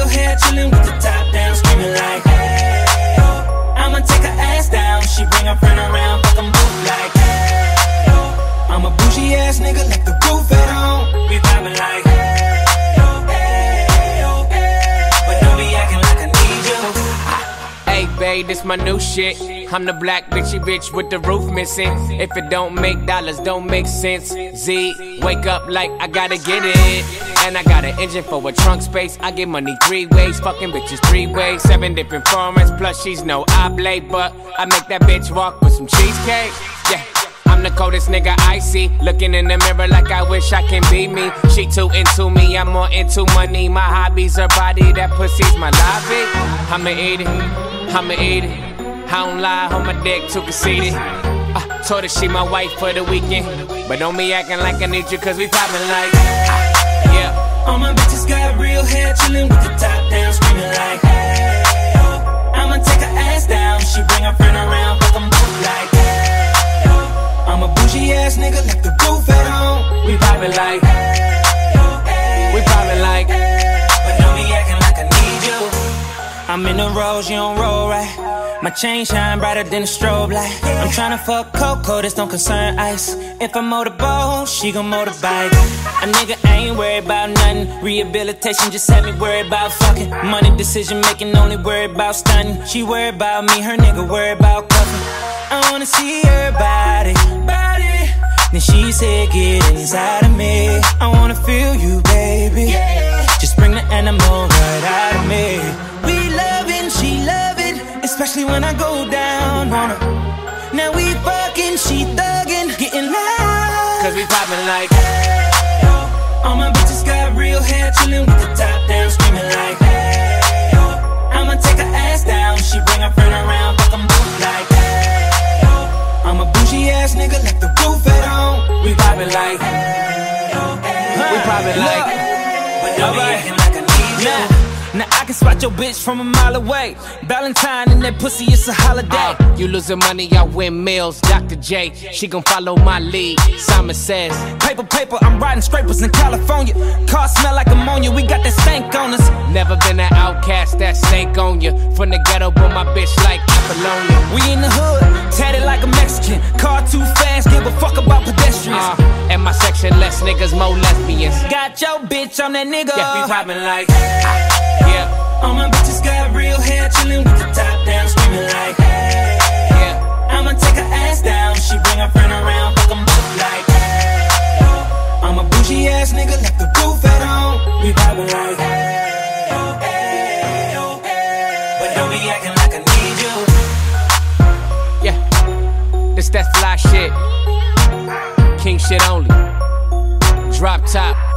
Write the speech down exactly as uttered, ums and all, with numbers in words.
hair, chillin' with the top down, screaming like, hey, oh. I'ma take her ass down, she bring her friend around, fuck 'em both like, hey, oh. I'm a bougie ass nigga, like the roof at home. We poppin' like, hey, oh, hey, oh, hey. But don't be acting like I need you. Hey, babe, this my new shit. I'm the black bitchy bitch with the roof missing. If it don't make dollars, don't make sense. Z, wake up like I gotta get it. And I got an engine for a trunk space. I get money three ways, fucking bitches three ways. Seven different formats, plus she's no oblate. But I make that bitch walk with some cheesecake. Yeah, I'm the coldest nigga I see. Looking in the mirror like I wish I can be me. She too into me, I'm more into money. My hobby's her body, that pussy's my lobby. I'ma eat it, I'ma eat it. I don't lie, on my dick, too conceited. uh, Told her she my wife for the weekend. But don't be acting like I need you, cause we poppin' like, uh, yeah. All my bitches got real hair, chillin' with the top down, screaming like, hey, oh. I'ma take her ass down, she bring her friend around, fuck 'em both like, hey, oh. I'm a bougie ass nigga, like the roof at home. We poppin' like, hey, oh, hey. We poppin' like, hey. But don't be acting like I need you. I'm in the rose, you don't roll right. My chain shine brighter than a strobe light. I'm tryna fuck Coco, this don't concern ice. If I motorboat, she gon' motorbike. A nigga ain't worried about nothing. Rehabilitation just had me worried about fucking. Money decision making, only worried about stunning. She worried about me, her nigga worried about cuffing. I wanna see her body, body. Then she said, get inside of me. I wanna feel you, baby. Just bring the animal right out of me. We loving, she loving, especially when I go down on her. Now we fucking, she thuggin', getting loud. Cause we poppin' like, hey, oh. All my bitches got real hair, chillin' with the top down, screaming like, hey, oh. I'ma take her ass down, she bring her friend around, fuck 'em both like, hey, oh. I'm a bougie ass nigga, like the roof at home. we poppin' like, hey, oh, hey. we poppin' like, but don't be acting like I need you. Nah. Now I can spot your bitch from a mile away. Valentine and that pussy, it's a holiday. uh, You losing money, I win meals. Doctor J, she gon' follow my lead. Simon says, paper, paper, I'm riding scrapers in California. Car smell like ammonia, we got that stank on us. never been an outcast, that snake on you. From the ghetto, but my bitch like Apollonia. We in the hood, tatted like a Mexican. Car too fast, give a fuck about pedestrians. uh, And my section, less niggas, more lesbians. Got your bitch, I'm that nigga. Yeah, we poppin' like, yeah. All my bitches got real hair, chillin' with the top down, screaming like, hey, yeah. I'ma take her ass down, she bring her friend around, fuck 'em both like, hey, oh. I'm a bougie ass nigga, like the roof at home. We poppin' like, hey, oh, hey, oh, hey. But don't be acting like I need you. Yeah, this that fly shit. King shit only. Drop top.